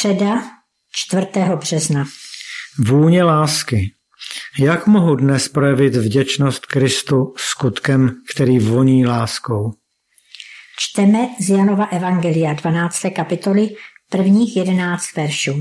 Středa 4. března. Vůně lásky. Jak mohu dnes projevit vděčnost Kristu skutkem, který voní láskou? Čteme z Janova evangelia 12. kapitoly prvních 11 veršů.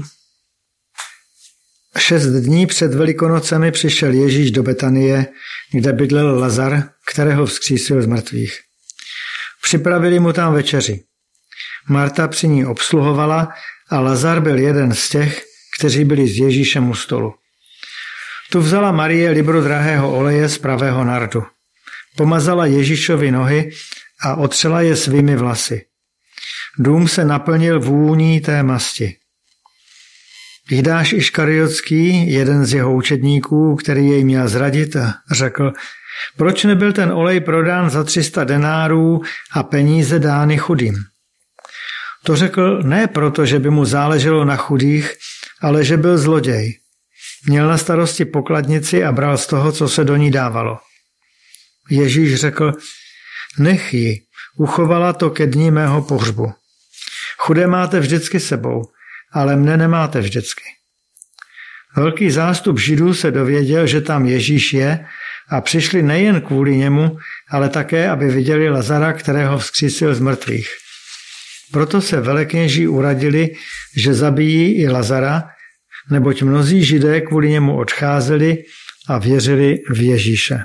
6 dní před Velikonocemi přišel Ježíš do Betanie, kde bydlel Lazar, kterého vzkřísil z mrtvých. Připravili mu tam večeři. Marta při ní obsluhovala a Lazar byl jeden z těch, kteří byli s Ježíšem u stolu. Tu vzala Marie libru drahého oleje z pravého nardu. Pomazala Ježíšovi nohy a otřela je svými vlasy. Dům se naplnil vůní té masti. Jidáš Iškariotský, jeden z jeho učedníků, který jej měl zradit, řekl, proč nebyl ten olej prodán za 300 denárů a peníze dány chudým? To řekl ne proto, že by mu záleželo na chudých, ale že byl zloděj. Měl na starosti pokladnici a bral z toho, co se do ní dávalo. Ježíš řekl, nech ji, uchovala to ke dni mého pohřbu. Chudé máte vždycky sebou, ale mne nemáte vždycky. Velký zástup Židů se dověděl, že tam Ježíš je a přišli nejen kvůli němu, ale také, aby viděli Lazara, kterého vzkřísil z mrtvých. Proto se velekněží uradili, že zabijí i Lazara, neboť mnozí Židé kvůli němu odcházeli a věřili v Ježíše.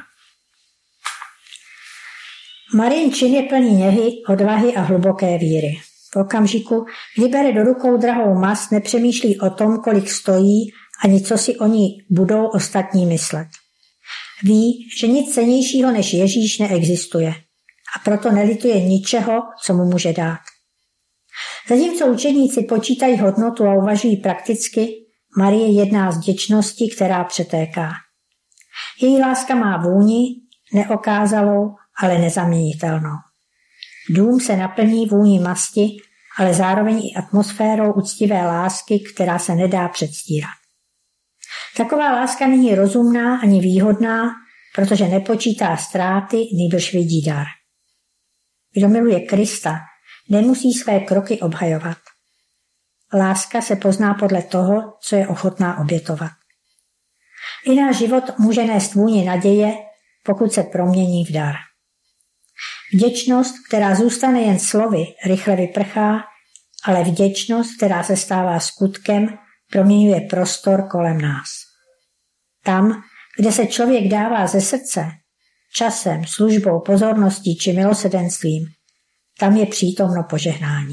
Marin čin je plný něhy, odvahy a hluboké víry. V okamžiku, kdy bere do rukou drahou mast, nepřemýšlí o tom, kolik stojí, ani co si o ní budou ostatní myslet. Ví, že nic cennějšího než Ježíš neexistuje a proto nelituje ničeho, co mu může dát. Zatímco učedníci počítají hodnotu a uvažují prakticky, Marie jedná z vděčnosti, která přetéká. Její láska má vůni, neokázalou, ale nezaměnitelnou. Dům se naplní vůní masti, ale zároveň i atmosférou uctivé lásky, která se nedá předstírat. Taková láska není rozumná ani výhodná, protože nepočítá ztráty, nýbrž vidí dar. Kdo miluje Krista, nemusí své kroky obhajovat. Láska se pozná podle toho, co je ochotná obětovat. I náš život může nést vůni naděje, pokud se promění v dar. Vděčnost, která zůstane jen slovy, rychle vyprchá, ale vděčnost, která se stává skutkem, proměňuje prostor kolem nás. Tam, kde se člověk dává ze srdce, časem, službou, pozorností či milosrdenstvím, tam je přítomno požehnání.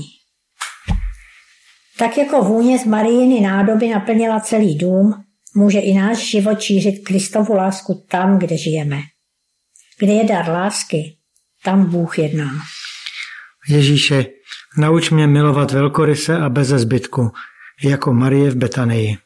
Tak jako vůně z Marijiny nádoby naplnila celý dům, může i náš život šířit Kristovu lásku tam, kde žijeme. Kde je dar lásky, tam Bůh jedná. Ježíše, nauč mě milovat velkoryse a beze zbytku, jako Marie v Betanii.